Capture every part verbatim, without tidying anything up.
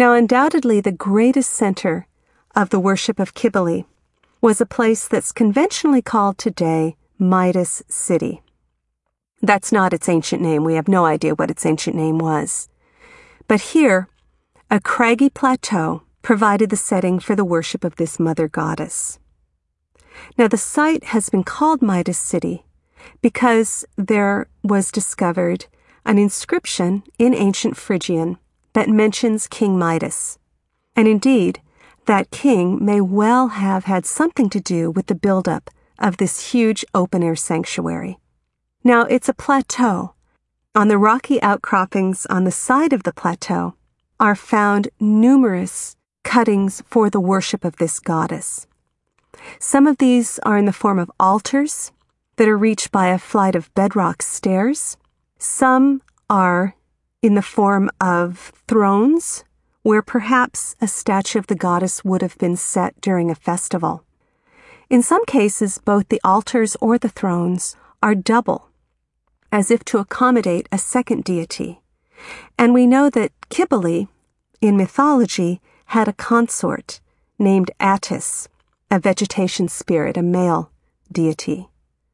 Now, undoubtedly, the greatest center of the worship of Cybele was a place that's conventionally called today Midas City. That's not its ancient name. We have no idea what its ancient name was. But here, a craggy plateau provided the setting for the worship of this mother goddess. Now, the site has been called Midas City because there was discovered an inscription in ancient Phrygian that mentions King Midas. And indeed, that king may well have had something to do with the buildup of this huge open-air sanctuary. Now, it's a plateau. On the rocky outcroppings on the side of the plateau are found numerous cuttings for the worship of this goddess. Some of these are in the form of altars that are reached by a flight of bedrock stairs. Some are in the form of thrones, where perhaps a statue of the goddess would have been set during a festival. In some cases, both the altars or the thrones are double, as if to accommodate a second deity. And we know that Cybele, in mythology, had a consort named Attis, a vegetation spirit, a male deity.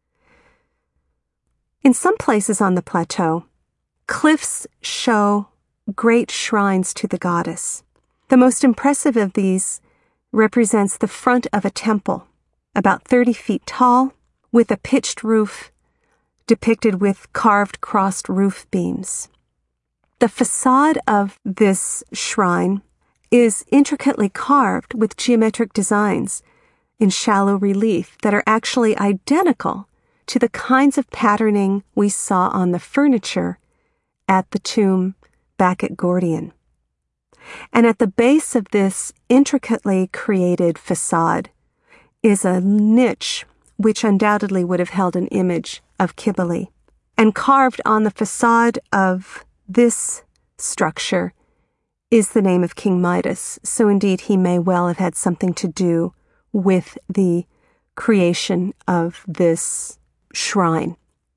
In some places on the plateau, cliffs show great shrines to the goddess. The most impressive of these represents the front of a temple, about thirty feet tall, with a pitched roof depicted with carved crossed roof beams. The facade of this shrine is intricately carved with geometric designs in shallow relief that are actually identical to the kinds of patterning we saw on the furniture at the tomb back at Gordion. And at the base of this intricately created facade is a niche which undoubtedly would have held an image of Cybele. And carved on the facade of this structure is the name of King Midas, so indeed he may well have had something to do with the creation of this shrine.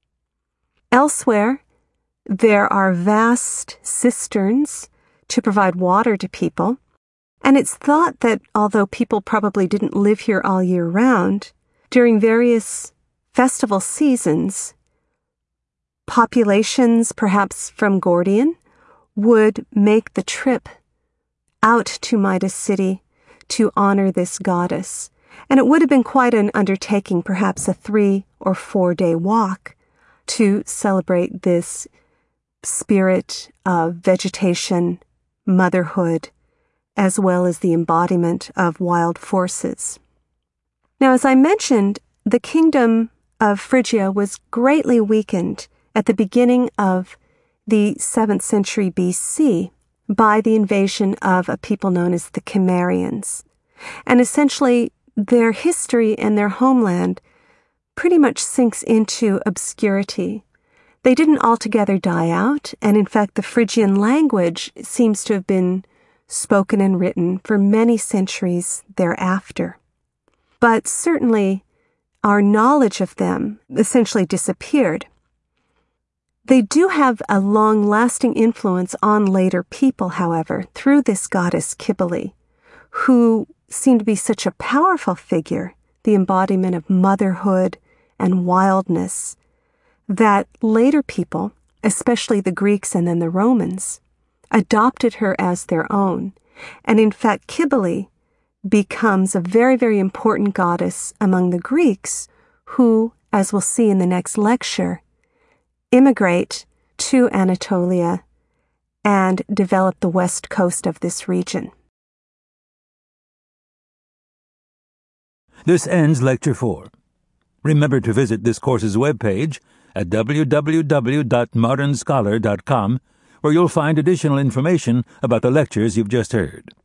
Elsewhere, there are vast cisterns to provide water to people, and it's thought that although people probably didn't live here all year round, during various festival seasons, populations, perhaps from Gordion, would make the trip out to Midas City to honor this goddess. And it would have been quite an undertaking, perhaps a three or four day walk, to celebrate this spirit of vegetation, motherhood, as well as the embodiment of wild forces. Now, as I mentioned, the kingdom of Phrygia was greatly weakened at the beginning of the seventh century B C by the invasion of a people known as the Cimmerians. And essentially, their history and their homeland pretty much sinks into obscurity. They didn't altogether die out, and in fact, the Phrygian language seems to have been spoken and written for many centuries thereafter. But certainly, our knowledge of them essentially disappeared. They do have a long-lasting influence on later people, however, through this goddess Cybele, who seemed to be such a powerful figure, the embodiment of motherhood and wildness, that later people, especially the Greeks and then the Romans, adopted her as their own. And in fact, Cybele becomes a very, very important goddess among the Greeks who, as we'll see in the next lecture, immigrate to Anatolia and develop the west coast of this region. This ends Lecture four. Remember to visit this course's webpage at w w w dot modern scholar dot com, where you'll find additional information about the lectures you've just heard.